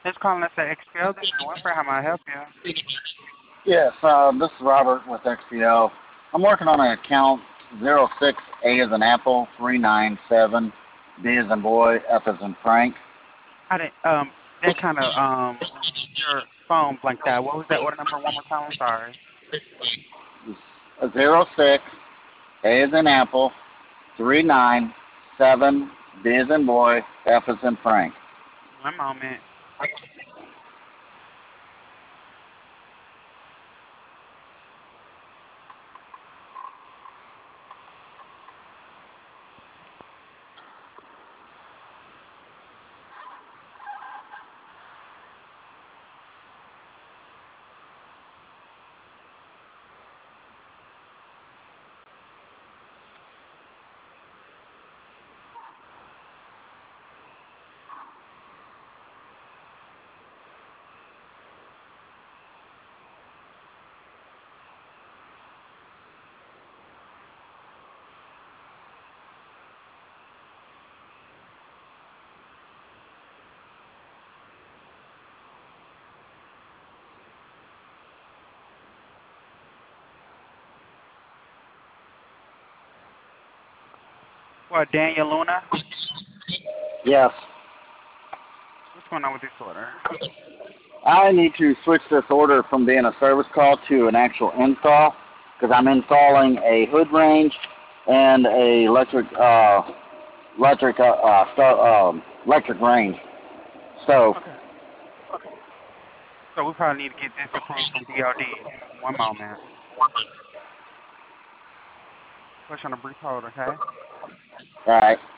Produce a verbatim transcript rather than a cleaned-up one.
It's calling us at X P L. This is Winfrey. How may I help you? Yes, uh, this is Robert with X P L. I'm working on an account zero six A as in Apple, three nine seven B as in boy, F as in Frank. I didn't. Um, that kind of um, your phone blanked out. What was that order number one more time? I'm sorry. zero six A as in Apple, three nine seven B as in boy, F as in Frank. One moment. What, Daniel Luna? Yes, What's going on with this order? I need to switch this order from being a service call to an actual install because I'm installing a hood range and a electric uh, electric uh, uh, sto- um, electric range stove. Okay. So we probably need to get this approved from D O D. One moment. Push on a brief hold, okay? All right.